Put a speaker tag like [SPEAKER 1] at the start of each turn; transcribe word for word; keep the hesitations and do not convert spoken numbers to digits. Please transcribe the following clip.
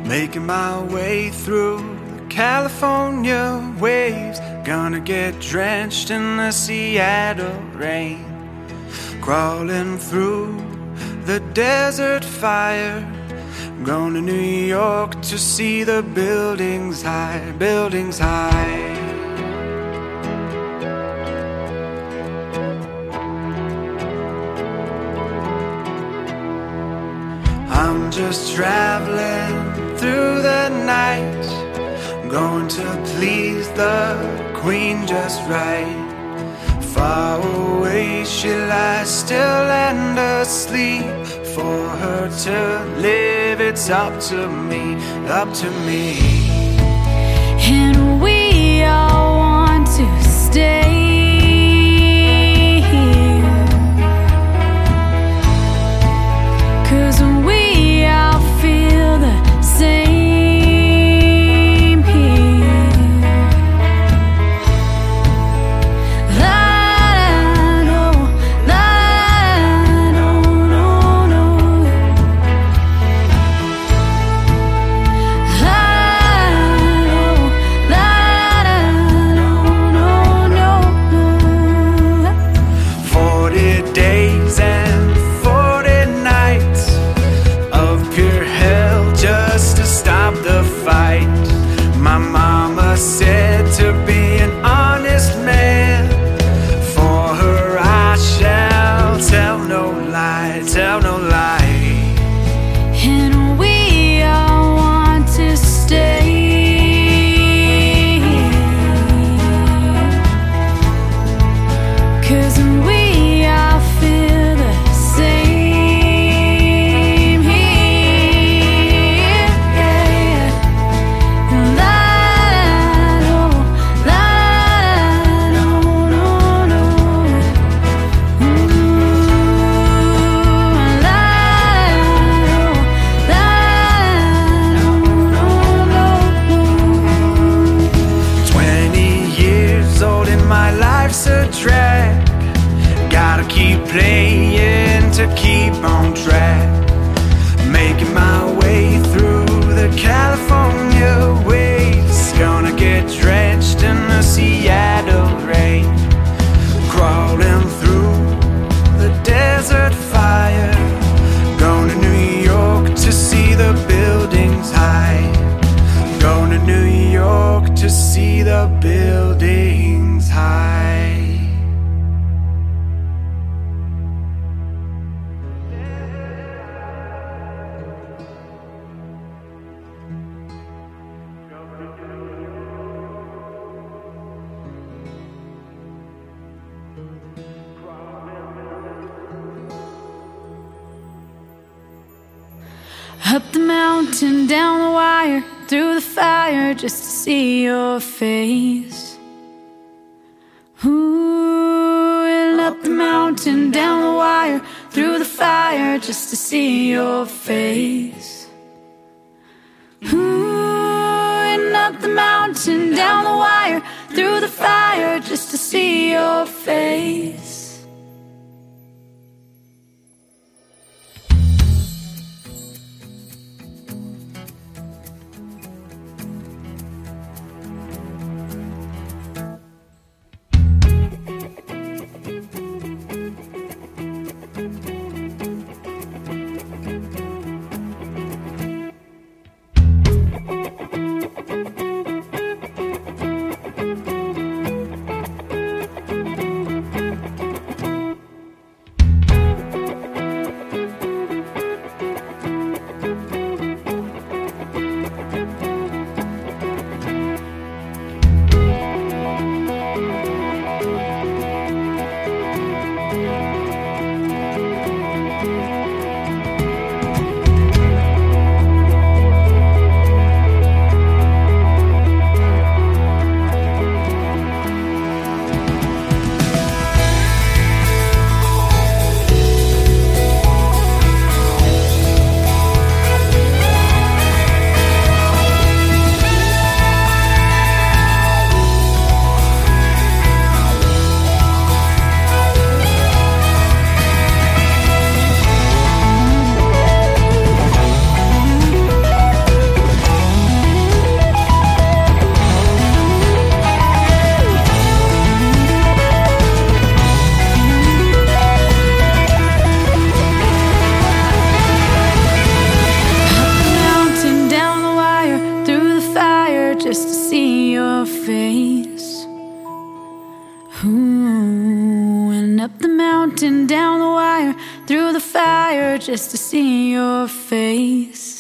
[SPEAKER 1] Making my way through the California waves, gonna get drenched in the Seattle rain, crawling through the desert fire, going to New York to see the buildings high, buildings high. I'm just traveling through the night, going to please the queen just right. Far away she lies still and asleep. For her to live, it's up to me, up to me.
[SPEAKER 2] And we all want to stay here, 'cause we all feel the same here. I know, I know, no, no. I know, I know, no, no, no.
[SPEAKER 1] Forty days and forty nights of pure hell just to stop the fight. My mama said to be an honest man. For her I shall tell no lie, tell no lie.
[SPEAKER 2] And we all want to stay here, 'cause we all feel the same here. Yeah. And I know, I know, no, no. Ooh, and I know, I know, no, no.
[SPEAKER 1] Twenty years old and my life's a drag. Gotta keep playing to keep on track. Making my way through the California waves, gonna get drenched in the Seattle rain, crawling through the desert fire, going to New York to see the buildings high, going to New York to see the buildings high.
[SPEAKER 2] Up the mountain, down the wire, through the fire, just to see your face. Ooh, and up the mountain, down the wire, through the fire, just to see your face. Ooh, and up the mountain, down the wire, through the fire, just to see your face. mountain, down the wire, through the fire, just to see your face.